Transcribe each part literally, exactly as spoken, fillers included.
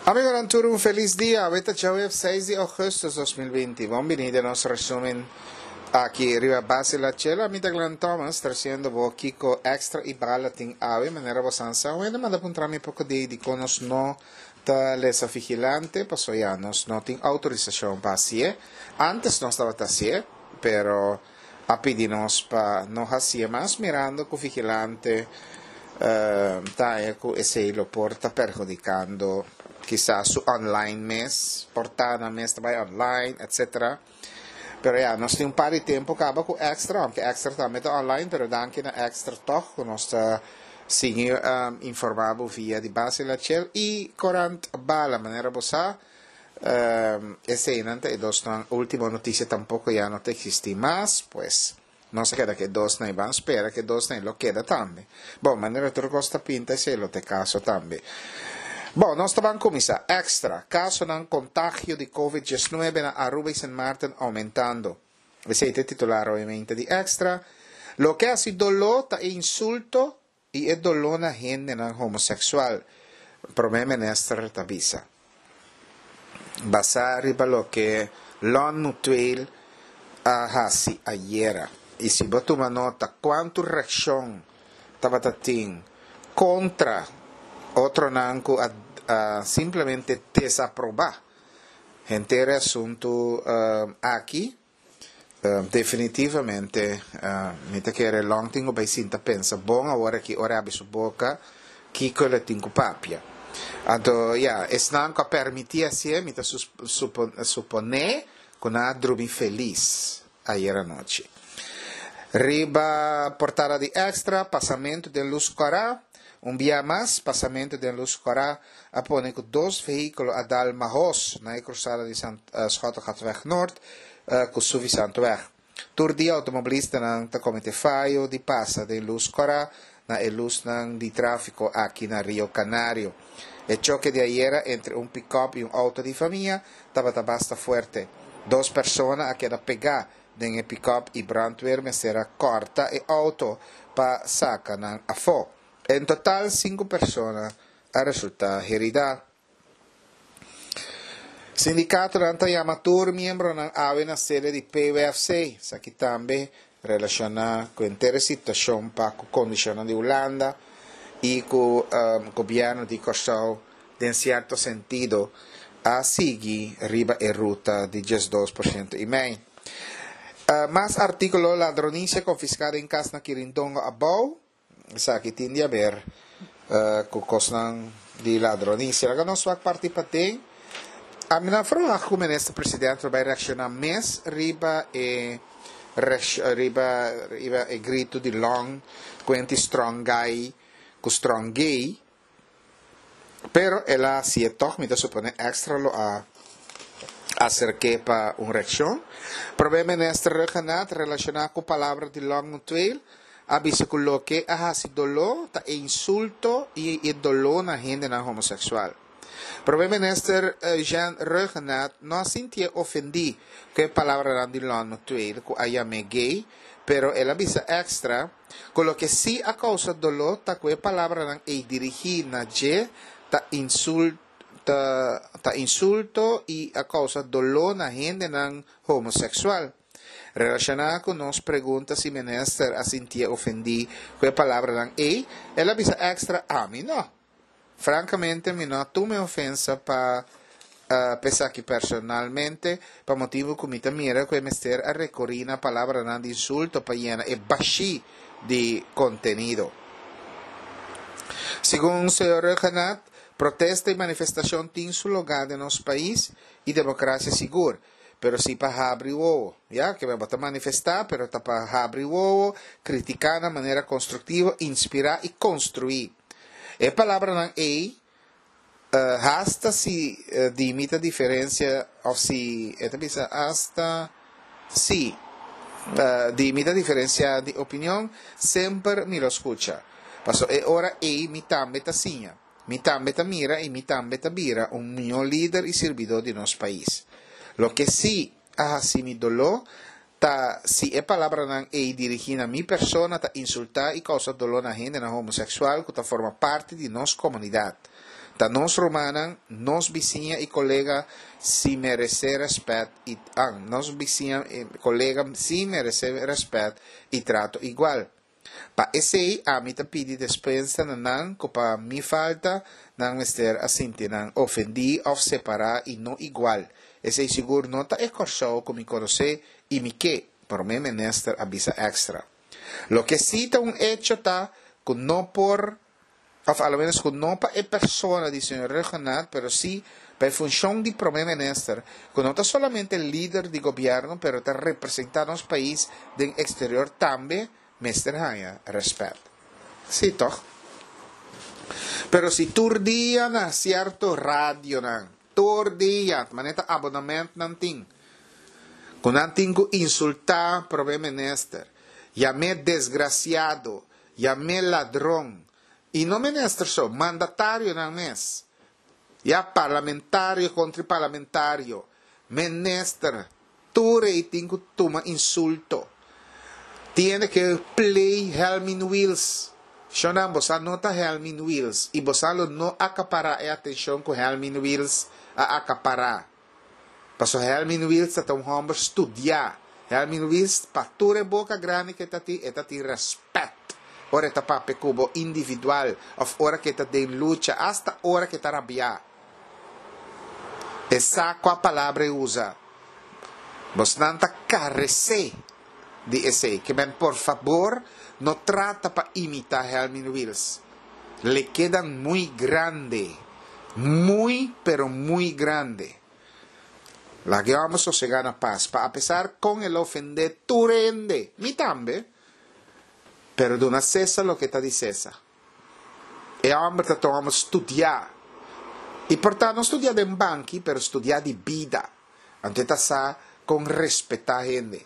Amigo Arturo, un feliz día. Ahorita ya es seis de agosto de dos mil veinte. Bienvenido a nuestro resumen aquí arriba base la chela. Mi Glenn Thomas trazendo vou Kiko extra e bala ting ave maneira bosança. Eu ainda manda puntrami um pouco de de conos no ta lesa vigilante, passo ya nos no ting autorização para sie. Antes não estava assim, pero a pedimos para não hacia mais mirando que o vigilante uh, tá ecco e se lo porta perjudicando quizás su online mes, portada mes também online, etcétera. Pero ja, nós temos um par de tempo acaba com extra, porque extra também está online, pero danke na extra toch, nós está seguindo um, informado via de base la chel e corant bala maneira bossa um, esse inante e dos não última notícia tampouco já não existe mais, pues não se queda que dos não van espera que dos não lo queda também. Bom, maneira tu costa pinta e se lo te caso também. Bom, nós estamos começando. Extra, caso ng contagio de covid diecinueve na Aruba e San Martin aumentando. Esse é o titular, obviamente, de Extra. Lo que ha sido dolor e insulto e é dolor na gente ng homossexual. Problema nesta tabisa. Basa arriba lo que Lon Mutuel hasi ayer. E se botar uma nota, quanto reação estava tating contra otro nanco a, a simplemente desaprobar. Gente assunto uh, aqui, uh, definitivamente, uh, mi te chiede long tingo bei sinta pensa, bom agora que ora abre su boca, que quella tingo papia. Ado, ja, es nanco a permitir assim, mi te suppone, con a drubi feliz, ayer anoche. Riba portada de Extra, passamento de luz corá, um dia mais, passamento de luz corá, apone com dois veículos a Dalmahos, na cruzada de uh, Schotengatweg Noord, uh, com Suvi Santweg. Tur dia automobilista ng Comité Faio de passa de luz corá, na luz ng de tráfico aqui na Rio Canario. E choque de ayer entre um pick-up e um auto de família, estava basta forte. Duas pessoas a queda pegar nel pick-up e brandweer será corta e auto pa saca ng afo. En total, cinco personas a resultar heridas. Sindicato ng Amateur, miembro ng A W E na sede de P W F C, sa kitambe relaciona con intere situazione pa con condizioni di Holanda e con um, governo di Kosovo, in certo sentido, a sigi riba e ruta di diciassette per cento e meno. Uh, más artículo ladronicia confiscada en casa na Quirindongo Abau. Sa que tindi a ver uh, kukos ng di ladronicia. Laga no swak parti pating. A mina fro ako ministro presidente vai reaccionar mes riba e riba riba e grito di long quenti strong guy ku strong gay. Pero ela si è toch mi da suppone extra lo a acerque pa un reacción. Problema nesta reganat relacionado com palavra de long mutuel. Abisa con lo que ha sido dolor e insulto e, e dolor na gente na homossexual. Problema nesta Jean Regenat não sentia ofendi que a palavra de long mutuel que aya me gay, pero ela avisa extra con lo que si a causa dolor ta que a palavra e dirigir na je ta insulto ta, ta insulto e a causa dolor na gente na homossexual. Relacionada con nos pregunta si menester a sentir ofendi quella palabra dan e ella avisa extra a mí no. Francamente mi no tu me ofensa pa uh, pensar que personalmente pa motivo que mi mira que mester a recorrer una palabra dan de insulto pa llena e bashi di contenido. Según el señor Reganat, protesta y manifestación tienen su lugar en los países y democracia segura. Pero si para abrir o ya que vamos a manifestar, pero para abrir o criticar de manera constructiva, inspirar y construir. E palabra nan e uh, hasta si uh, dimita diferencia o si esta hasta si uh, dimita diferencia de opinión, sempre mi lo escucha. Paso e ora e mi tambe tasinha, mi tambe mira e mi tambe bira un mio leader y servidor de nos país. Lo que sí ha mi dolor, ta si è palabra nan e dirigida a mi persona, ta insultar y causar dolor a gente na homosexual que ta forma parte de nos comunidad. Ta nos romanan, nos vizinha e colega si merece respeto e ah, nos vizinha e colega si merece respeto e trato igual. Pa esse a mi ta pidi despensa nan ko pa mi falta nang mister asinti nang ofendi of separar e no igual. Esse seguro nota e corso como mi conoce e mi que por me menester avisa extra. Lo que cita un hecho ta con no por of al menos con no pa e persona di signor regional, pero sí per función di prome menester, con no solamente el líder di gobierno, pero ta representar nos país del exterior también mester haya respeto. Sí, toch? Pero si turdia na cierto radio na, turdia, maneta abonament nanting, con antingo insultar prome menester, llamé desgraciado, llamé ladrón, e não menester só, mandatário não mes. Ya parlamentário contra parlamentário. Menester, tu rating que toma insulto. Tiene que play Helmin Wheels. Shonam, você nota Helmin Wheels. E você não acaparar a atenção com Helmin Wheels a acaparar. Passo Helmin Wheels está um homem estudar. Helmin Wheels, para tu boca grande que está ti, está ti respeto. Ora está pape cubo individual, of ora que está de lucha, hasta ora que está rabia. Essa qual palavra usa. Vos nanta carece de esse, que ben por favor, no trata para imitar Helmin Wheels. Le quedan muy grande, muy pero muy grande. La que vamos a llegar a paz, para a pesar con el ofender, tu rende, mi tambe. Pero de una cesa lo que está dicesa. E hombre te tomamos studiar. E portanto non studiare in banchi, per studiare di vida. Anto ta sa con respetar gente.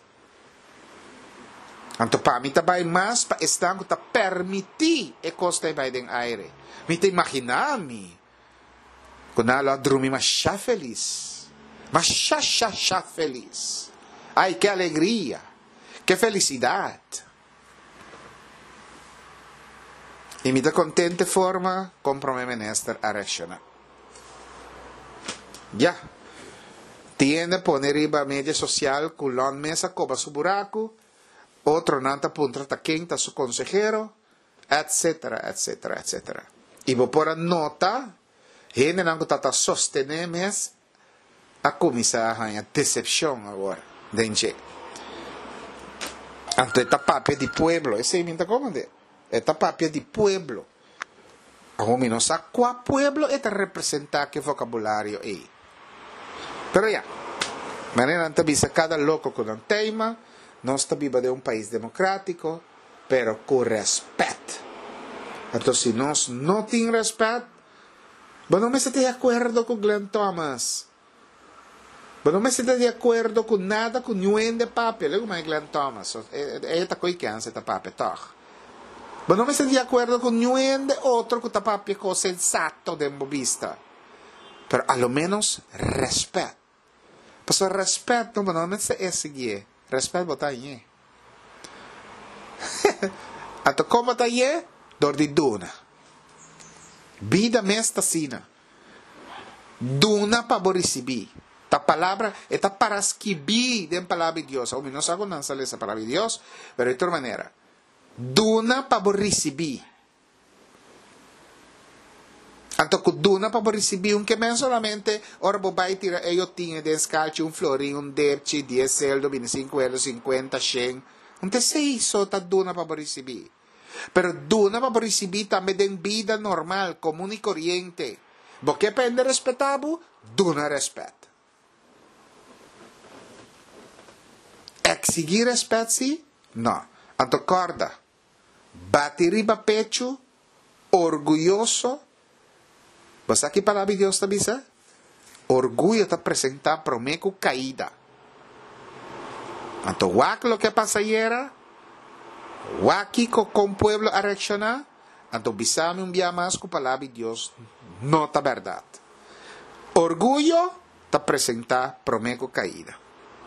Anto pa mi ta bai mas pa estanco ta permiti e costa e bai den aire. Mi te imaginami. Con alo adrumi ma sha feliz. Ma sha sha sha feliz. Ai che alegria. Che felicidad. E mi da contente forma, compro me menester a reaccionar. Ya. Tiene poner riba media social con la mesa coba su buraco, otro nanta punta ta quinta su consejero, etcétera, etcétera, etcétera. E vou pôr a nota, gente não tata sostener mes a começar a decepção agora, dente. Anto esta papia di pueblo, esse me tá comandando. Esta papia di pueblo. A homem não sabe qual pueblo é representar que vocabulário é. Pero ya, maneira não bisa cada louco com um tema, não está viva de um país democrático, pero com respeto. Então, se nós não temos respeto, mas não me estou de acordo com Glenn Thomas. Mas não me estou de acordo com nada com nenhum de papel. Lego mais Glenn Thomas. É esta coisa que essa papel, toch? Mas não me estou de acordo com nenhum de outro que está papel com sensato de bobista. Pero a lo menos respeto. Porque respeto, mas não me estou a seguir. Respeto botar aí. Então, como está aí? Dor de duna. Vida mesta sina. Duna para receber. Ta palavra, esta para escribir de palavra de Deus. Ou não sabe não sale essa palavra de Deus, pero de outra maneira. Duna para receber. Anto que duna para receber um que men solamente ora vai tirar eu tinha de escalche um florinho, um debte, dez celdo, veinticinco euros, cinquenta, cem. Não te sei só ta duna para receber. Pero duna para receber também de vida normal, comum e corriente. Porque pende respetabo, duna respeto. Exigir respeto, sim? Não. Anto corda. Bate riba pecho, orgulhoso. Você aqui para de Deus também, sabe? Orgulho está apresentar para mim com caída. Anto guac lo que pasa ayer, guaki con o pueblo a reaccionar, anto bisame um dia mais com a palavra de Deus, não está verdade. Orgulho está apresentar para mim com caída.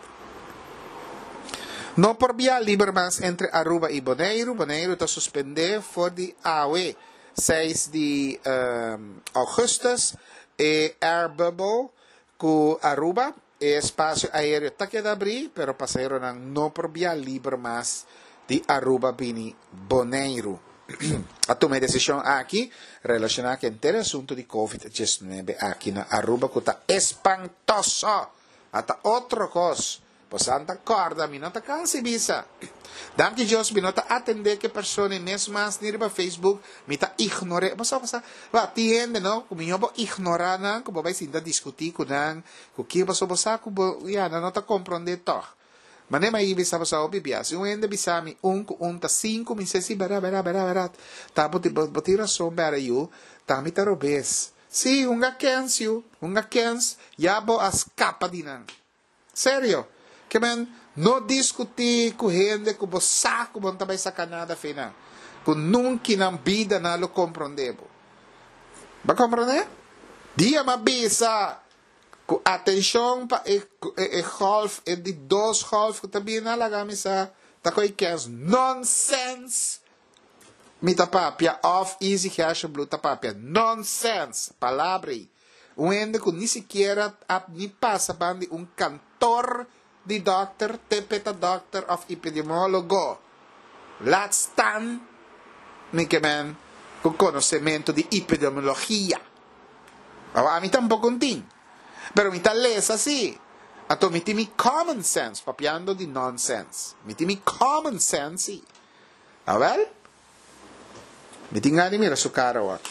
Não por via Liebermans entre Aruba e Bonaire, Bonaire está suspender for de A U E. seis de um, augustus, e Air Bubble com Aruba, e espaço aéreo está que abrir, pero passageiro não por via livre mais de Aruba bini Bonaire. A tomar decisão aqui relacionada com o assunto de covid dezenove aqui na Aruba, que está espantoso. Até outra coisa, você não acorda, me não está cansa bisa. Danke Deus, me não está atender que pessoa mesmo mais no Facebook, me está ignorar. Você você vai atender, não? Como eu vou ignorar, não? Como vai se discutir com não? Com que você você como já não está compreendendo todo. Mas nem mais bisa sa o bibia. Se um ainda bisa mi um com um tá cinco, me se bara bara bara bara. Tá boti boti razão para eu. Tá mi tarobes. Si um gakens eu, um gakens, ya bo as capa dinan. Sério? Que man no discutir com gente com bo saco bon também sacanada fina. Com nunca na vida na lo compreendebo. Ba compreender? Dia ma bisa. Com atenção para o golf, e de dois golf, que também não lagamos a takoy kens nonsense. Mi tapapia off easy cash blue tapapia nonsense, palavra aí. Um ende que nem sequer me passa bandi um cantor de doctor, tepeta doctor of epidemiólogo. Let's stand, mi que man, com conhecimento de epidemiologia. A mim tampoco um ting. Pero mi tal es así. Ato mi timi common sense, papiando di nonsense. Mi timi common sense. A ver? Mi tingani mira su cara aqui.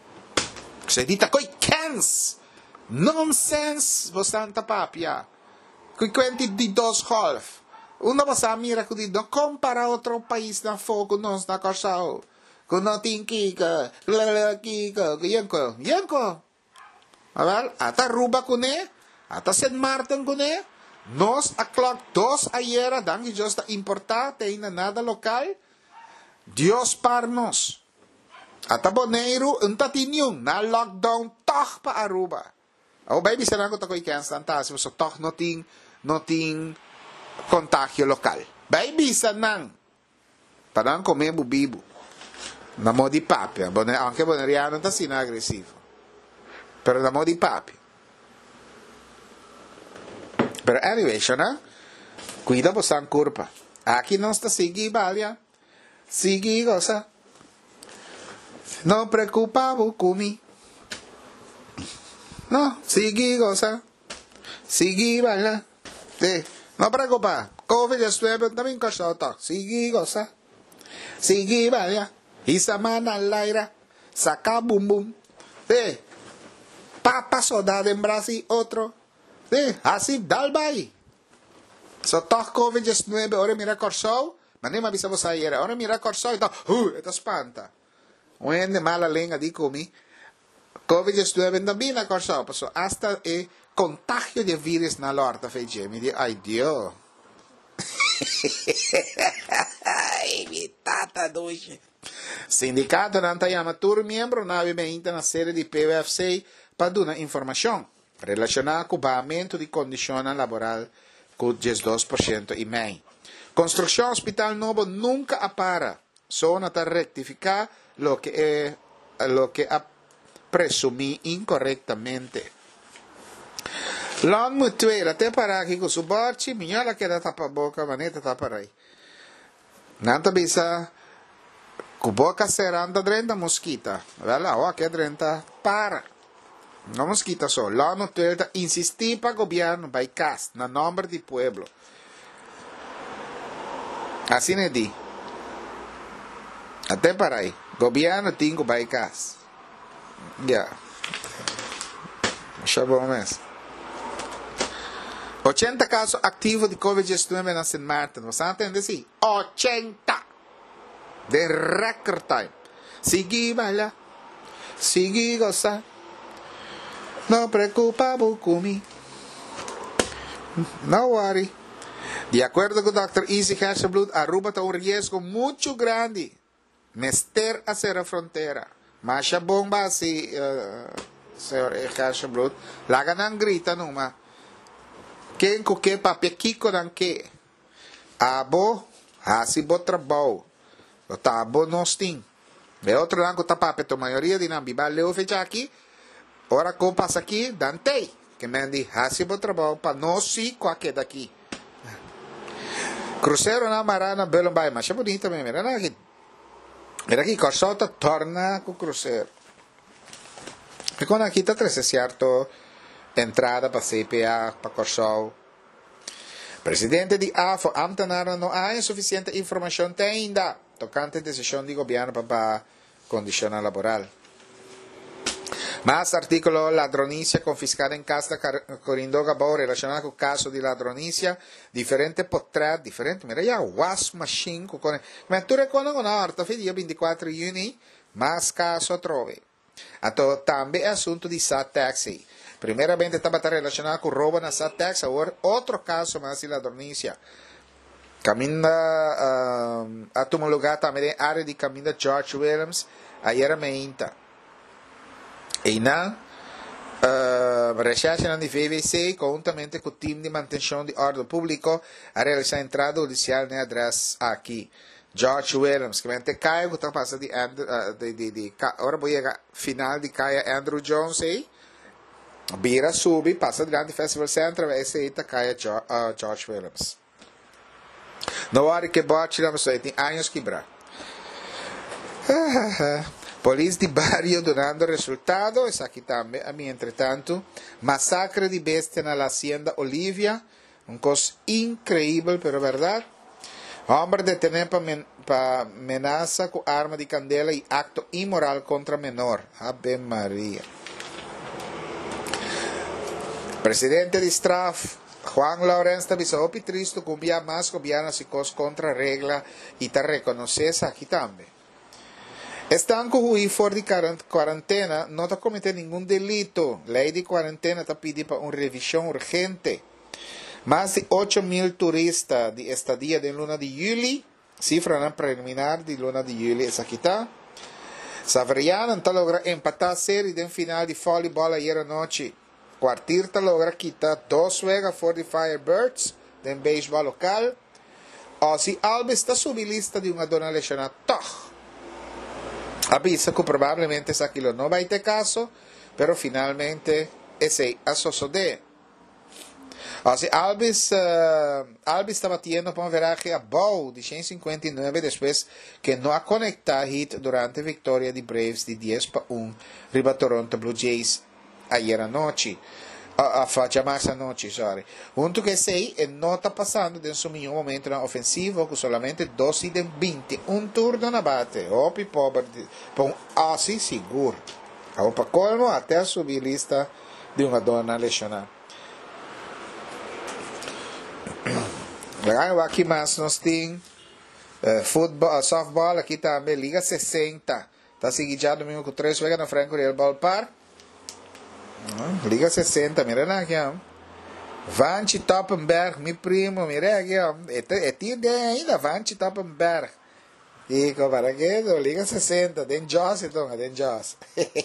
Se dita coi kens. Nonsense, bastante papia. Coi quenti di dos half. Una basa mira cu di do compara outro país na fogo nos na corsao. Cu no tinki ka, la ki ka, yanko, yanko. A ver, ata Aruba kune, ata Saint Martin kune, nos a clock dos ayer, dangi Dios ta importar, te ina nada local, Dios par nos. Ata Bonaire, un tatinyong, na lockdown, toch pa Aruba. O baby, sana ko takoy cancel, tasi mo so toch noting, noting contagio local. Baby, sanang, parang come bubibu. Na mo di papia, anche boneriano ta sina aggressivo. Pero la mo di papi. Pero anyway, ¿no? Cuida por san curpa. Aquí no está sigue valia. Sigue goza. No preocupa bukumi. No, sigue goza. Sigue valia. Sí, no preocupa. COVID diecinueve también cosa to. Sigue goza. Sigue valia. Isa mana laira. Saca bum bum. Sí. Papa soldado en Brasil, otro. Sí, así, dalbay. So, toch COVID diecinueve, ahora mira Corsou, mas nem me avisamos ayer, ahora mira Corsou, então, uh, esto espanta. Uende mala lenga di comi. COVID diecinueve também na Corsou, passou hasta el contagio de virus na lorta, fez me di, ai Dio. Ai, mi tata doce. Sindicato Nantayama Tour, membro, nave mente na série de P V F C, para dar informação relacionada com o pagamento de condições laborais com dezesseis por cento e meio. Construção hospital novo nunca para, só para rectificar lo que é lo que a presumí incorrectamente. Long mutuela, até para aqui com o suporte, minha que dá tapa boca, maneta tapa aí. Nanta bisa com boca seranda drenta mosquita, vela, ó que drenta para. No mosquita só. Lá no Twitter insistir para o governo by cast na nome do pueblo. Assim é di. Até para aí. Governo tem que by cast. Ya. Já bom mesmo. oitenta casos ativos de COVID diecinueve na Saint Martin. Você entende assim? oitenta. De record time. Sigue, baila. Sigue, goza. No preocupa bukumi. No worry. De acordo com o doutor Easy Hasselblad, Aruba está um risco muito grande. Mester a ser a fronteira. Mas a bomba assim, uh, senhor Hasselblad, laga nang grita numa. Quem com que papel kiko nang que? Abo, hasi bo trabaho. O tabo nos ting. De outro lado, tapapeto, a maioria de não bibar leu fecha aqui, ora que passa aqui, dantei, que me di, hasi para trabalho, para nós se qualquer daqui. Cruzeiro na marana, belo bai, mas é bonito também, mira aqui. Mira aqui, Corsota torna com o cruzeiro. E quando aqui está treze certo, entrada para C P A, para Corsol. Presidente di A F O, ambtenaren não há insuficiente informação ainda tocante decisão de governo para condição laboral. Mas artículo ladronicia confiscada em casa Corindo Gabão relacionado com o caso de ladronicia diferente potrà, diferente, mira já, was machine, mas tu reconoce na horta, dia vinte e quatro de junho, mas caso trove. Então, também é assunto de S A T Taxi. Primeiramente estava relacionado com roubo na S A T Taxi, agora outro caso mais de ladronicia. Caminda uh, a tomar lugar também na área de caminho George Williams, aí era meinta. E na uh, recherche na V V C, conjuntamente com o time de manutenção de ordem público, a realizar a entrada judicial na adresse aqui. George Williams, que mente cai, que está passando de, uh, de, de, de, agora vou chegar final de caia Andrew Jones aí, Bira sube, passa diante do Festival Center, vai ser aí, caia uh, George Williams. No hora que bote, não sei, tem anos quebrar. Polícia de barrio donando resultado, isso aqui também, a mim, entretanto, massacre de bestia na Hacienda Olivia, um coisa incrível, pero verdade. Homem detenido para amenaça com arma de candela e acto imoral contra menor. Ave Maria. Presidente de Straf, Juan Lourenço, avisou que triste cumpria mais governo se cos contra a regra e te reconhece aqui também. Estão com o fora de quarentena, não está cometendo nenhum delito. Lei de quarentena está pedindo para uma revisão urgente. Mais de oito mil turistas de estadia de luna de julho, cifra preliminar de luna de julho, essa aqui está. Saveriano está logra empatar a série de final de voleibol ayer à noite. Quartir está logra quitar dois juegos fora de Firebirds, de beisebol local. Ozzy Alves está sob lista de uma dona lesionada. Avisa que provavelmente essa aquilo não vai ter caso, pero finalmente esse a suceder. Ozzy Alves, uh, Alves está batendo para uma veragem a bow de cento e cinquenta e nove depois que não a conectar hit durante a vitória de Braves de dez para um riba Toronto Blue Jays ayer à noite. A chamar a noite, sorry. Junto que sei, e não está passando de um melhor momento na ofensiva com somente doze de vinte, um turno na bate. Opi pobre, com Ozzy seguro. Para colmo, até subir lista de uma dona lesionada. Aqui mais nós temos uh, futebol, softball, aqui também Liga sessenta. Está seguido mesmo com três vezes na Franco Real Ballpark. Uh, Liga sessenta, mira aqui. Ó. Vanchi Toppenberg, meu primo, mira aqui. Ó. É tio ainda, Vanchi Toppenberg. Dico, para que? Liga sessenta, den Joss, então, den Joss.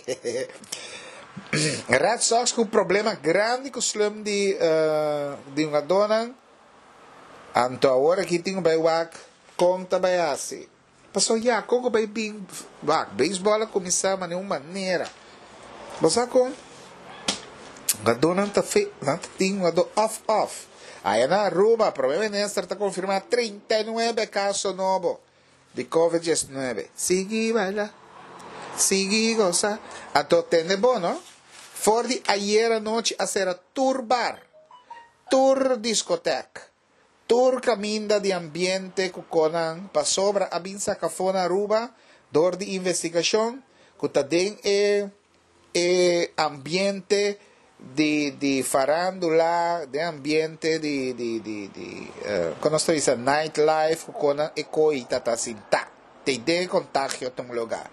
Red Sox com um problema grande com o slum de, uh, de uma dona. Anto agora aqui tem um baiwak conta baiasi. Passou já, como vai bem, wak, beisebol começar de nenhuma maneira. Basta com, a dona não fe, não tem uma do off off. Aí na Aruba, provavelmente está confirmado trinta e nove casos novos de covid dezenove. Sigue, baila, sigue, goza. Anto tem de bom, não? Fora de ayer à noite a ser a tour bar, tour discoteca. Tour caminda de ambiente que conan para sobra a binsa cafona Aruba, dor de investigação, que também é, é ambiente de, de farándula, de ambiente de, de, de, de uh, como se diz, nightlife, que conan é coita, tá assim, tá, tem de contágio em um lugar.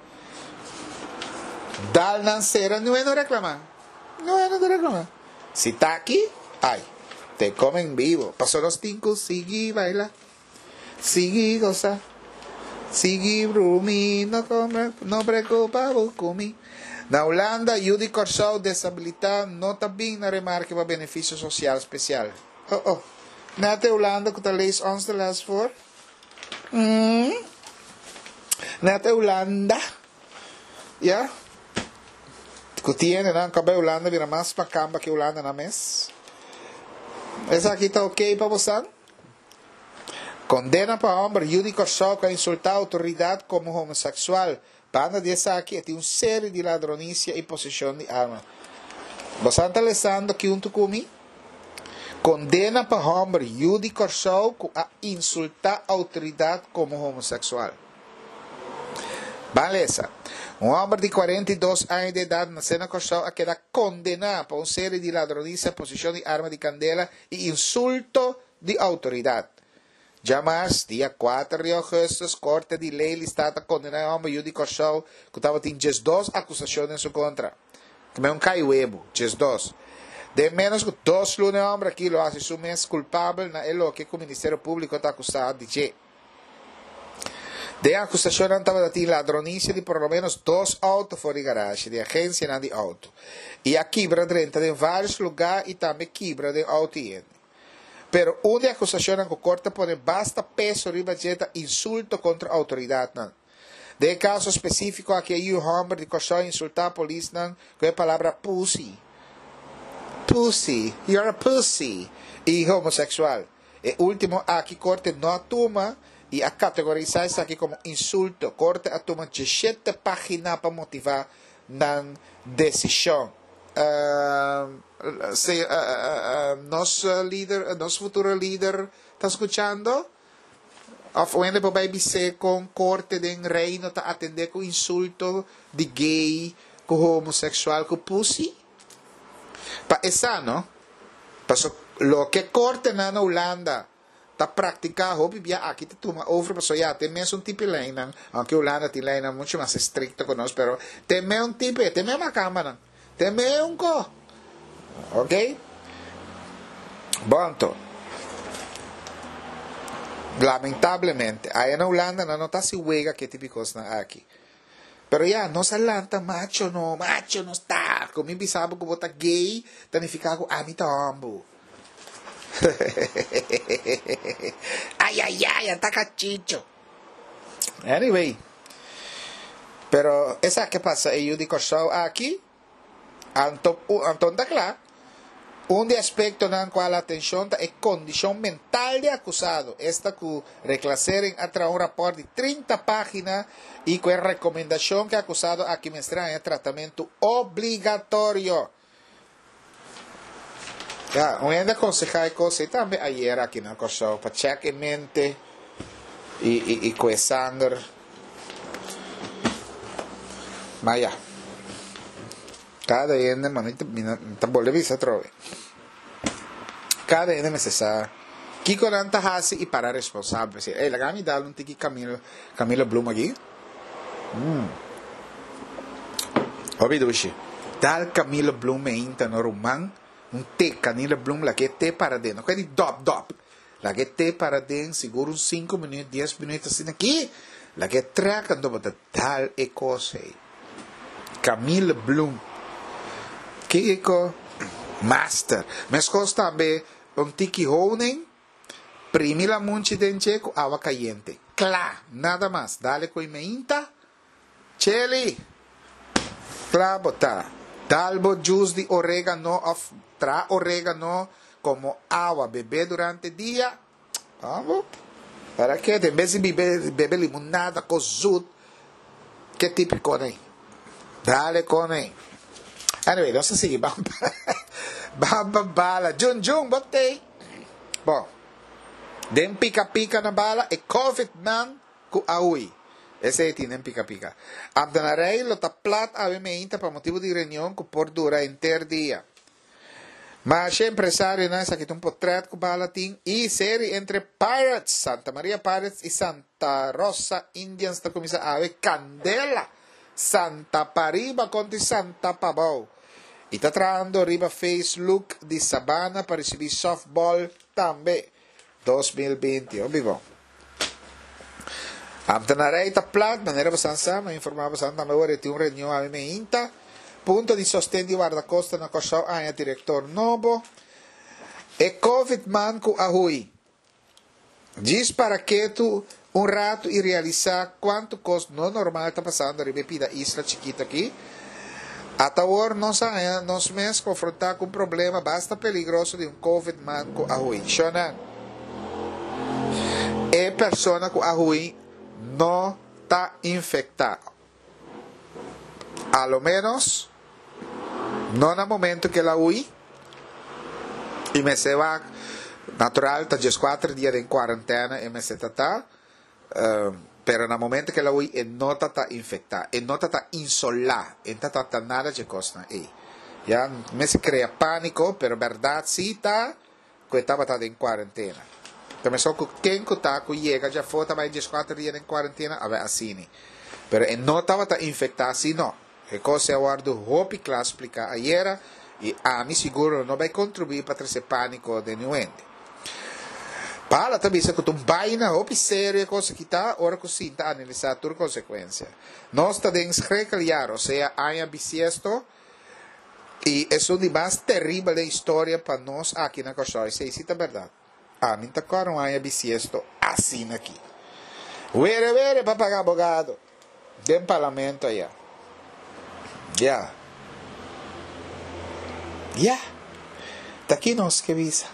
Dal nancera, não é não reclamar, não é não reclamar. Se tá aqui, ai. Te comen vivo. Pasó los cinco, sigue, baila. Sigue, goza. Sigue, brumi. No come, no preocupa, buscumi. Na Holanda, Judy Corsau, desabilitado, não está bem na remarca para benefício social especial. Oh, oh. Na Holanda, que tal lees ons de las voor? Hmm? Na Holanda, ya. Que tiene, ¿no? Acá Holanda vira más macamba que Holanda na mes. Esa aqui está ok para você? Condena para homem, Judy Corsó, que insultar a autoridade como homossexual. Banda dessa aqui tem uma série de ladronícia e possessão de arma. Você está lendo aqui junto comigo? Condena para homem, Judy Corsó, a insultar a autoridade como homossexual. Beleza. Um homem de quarenta e dois anos de idade na cena Corsó a queda condenado por uma série de ladronícia, possessão de arma de candela e insulto de autoridade. Jamais, dia quatro de agosto, Corte de Lei listada condenar o homem Judy Corsó, que estava tendo duas acusações em sua contra. Que é um caiuebo, duas. De menos que dois lunes homem aqui lo hace su mês culpável na elo que o Ministério Público está acusado de que. De acusação estava de ladronícia de por lo menos dois autos fora de garagem, de agência de auto. E a quebra de renta de vários lugares e também quebra de auto. Pero uma acusação que o corte põe basta peso riba de insulto contra a autoridade. De caso específico, aqui o homem de Corsó insultar a polícia com a palavra pussy. Pussy, you're a pussy. E homossexual. E último, aqui corte não toma e a categorizar isso aqui como insulto. Corte a toma dezessete páginas para motivar na decisão. Uh, se, uh, uh, uh, nosso líder, nosso futuro líder está escutando? Of onde po vai ser com corte de reino está atender com insulto de gay, com homossexual, com pussy? Pa essa, no? Paso lo que corte na Holanda está praticando, hope bia aqui te toma over, paso ya tem mesmo um tipo de lei, aunque Holanda tem lei muito mais estricta com nós, pero tem mesmo um tipo, tem mesmo uma câmara, tem mesmo um co, ok? Bonto. Lamentavelmente, aí na Holanda não está se huega que tipo na aqui. Pero ya, no se alanta, macho no, macho no está. Como eu pensava que bota gay, tanificar com amita ambo. Ai, ai, ai, ataca chicho. Anyway. Pero, essa que passa, eu de Corsó aqui, Anton, Anton da claro. Um de aspecto na qual a atenção é condição mental de acusado. Esta que reclaseren a través de um rapport de trinta páginas e com a recomendação que o acusado aqui mostrar é tratamento obrigatório. Já, um ainda aconselhar coisa também ayer aqui na Corsó para checar em mente e, e, e com a sangue. Mas já. Cada ende, mano, está boleh bisa trove. Cada ende necessário. Kiko nanta hasi e para responsável. Eh, lagami dalo um tiki Camilo, Camilo Bloom aqui. Hum. Obi dushi. Dal Camilo Bloom me inta no rumang. Um te Camilo Bloom la que te para dentro. Não quer de dop dop. La que te para dentro, seguro uns cinco minutos, dez minutos assim aqui. La que traca do bota dal e cosa. Camilo Bloom. Kiko master. Mas costa também um tiki honing, primi la munchi denche com água caliente. Clá, nada mais. Dale com imeinta, cheli, clá botar. Dalbo juice de orégano, of, tra orégano como água, beber durante o dia. Vamos. Para que? Em vez de beber, beber limonada com zut, que tipo com aí? Dale com aí. Anyway, vamos a seguir. Bamba bala. Jun Jun, botei. Bom. Den pica-pica na bala e COVID man ku aui. Esse aí tem pica-pica. Abdanarei lo taplat ave meinta para motivo de reunião que por dura inteiro dia. Mas o empresário não sabe que tem um portrait com bala tem e série entre Pirates, Santa Maria Pirates e Santa Rosa Indians da comisa ave Candela. Santa Pariba contra Santa Pabau. E está trazendo riba Facebook de Sabana para receber softball também. dois mil e vinte. Ó, vivo. Amtanarei está plat, maneira bastante, mas informava bastante também agora tem uma reunião a mim inta. Ponto de sostén de guarda-costa na Corsó, a diretor novo. E COVID man com ahui. Diz para que tu um rato e realizar quanto coisa não normal está passando a repetida isla chiquita aqui. Até agora, nós, nós mesmos confrontar com um problema bastante perigoso de um Covid man com a ruim. Xana, é pessoa com a ruim não está infectada. A lo menos, não no momento que ela ui, e me se va natural, está just quatro dias em quarentena, e me se está, uh, pero no momento que ela ui, e não está infectada, e não está insolada, e não está nada de coisa aí. Já, me se cria pânico, pero verdade, sim, está, que estava em quarentena. Também só que quem que está, que chega, já foi, também just quatro dias em quarentena, a ver, assim, pero e não estava infectada, assim, não. E cosa eu guardo hopi classe explicar ayer e a mi seguro não vai contribuir para trazer pânico de nuente. Para também se que tu vaina hopi sério coisa que está ora que sim está analisar tudo consequência. Nós temos que recalhar, ou seja, há bisiesto e é um dos mais terríveis da história para nós aqui na Costa. Isso é verdade. Ah, me tocaram há bisiesto assim aqui. Vere, vere, para pagar abogado. Tem parlamento aí. Ya. Ya. Está aqui nós que visa.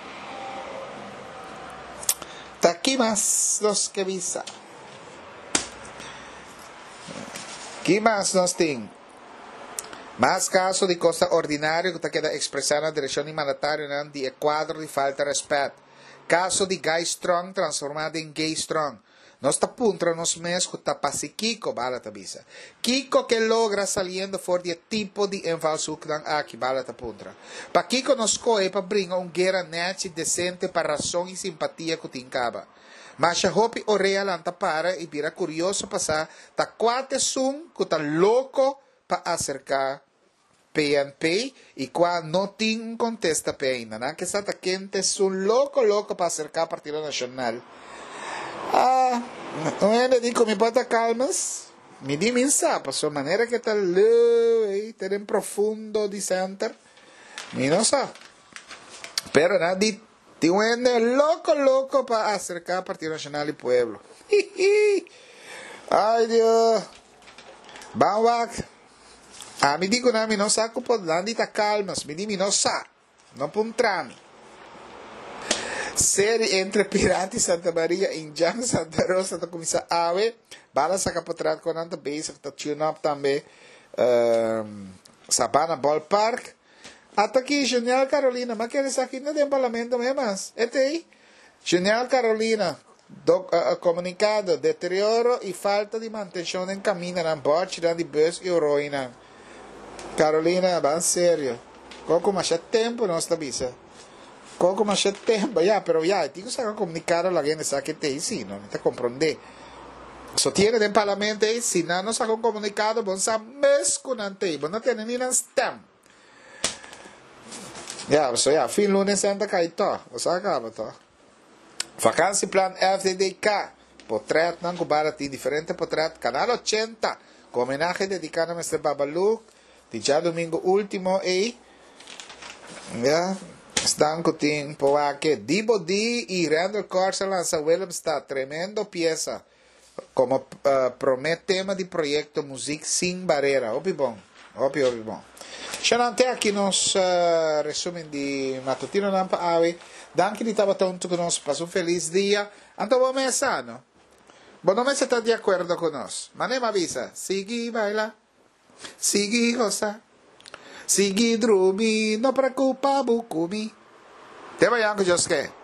Está aqui mais nós que visa. Que mais nós tem? Mais caso de coisa ordinária que está queda expressar na direção humanitária de quadro de falta de respeito. Caso de gay strong transformado em gay strong. Nós está puntra nos meses que está para Kiko, bala tabisa. Kiko que logra saliendo for de tipo de envalso que dan aqui, bala ta puntra. Para Kiko nos coe para brincar um guerra net decente para razão e simpatia que tincaba. Mas a hopi o real anta para e vira curioso passar ta quate sum que tá louco para acercar P N P e qua não tem contesta P ainda, né? Que está quente sum louco louco para acercar Partido Nacional. Ah, não é de como bota calmas, me di minsa, para sua maneira que está aí, terem profundo de center, me não sabe. Pero nada de, de um ende louco, louco para acercar Partido Nacional e Pueblo. Ai, Deus. Vamos, ah, me digo na, me não sabe que pode dar de calmas, me di me não sabe, não puntrami. Série entre Pirata e Santa Maria em Jan Santa Rosa da Comissão Ave bala sa kapotrat ko nanta base ta tune up também um, Sabana Ballpark até aqui Genial Carolina mas que aqui não tem parlamento mais este Genial Carolina do, uh, comunicado deterioro e falta de manutenção em caminho na bote de bus e ruína Carolina va sério como mais tempo não está bisa Coco más tempo, ya, pero ya, digo que comunicar a la gente, sabe que te dice, no, te comprende. Sostiene del parlamento, si no nos ha comunicado, vamos a mescunante, vamos a tener ni un stem. Ya, so ya, fin lunes santa caíto, vamos a acabar todo. Vacancia plan F D D K, portrait, nan kubarati, diferente portrait, canal ochenta, con homenaje dedicado a mister Babalu, di già domingo ultimo, e, ya, Están con tiempo que Dibo D y Randall Carson lanza Willem está tremendo pieza como uh, promete tema de proyecto Music Sin Barreira. Opi bom, opi opi bom. Xanante aqui nos uh, resumen de Matutino Nampa Ave. Danke di estava tonto conosco. Passa un feliz dia. Anto bom mesa, no? Bom não se está de acordo conosco. Mas nem me avisa. Sigi baila. Sigi goza. Sigi drumi, no preocupa bukumi. Te vayan que yo sé.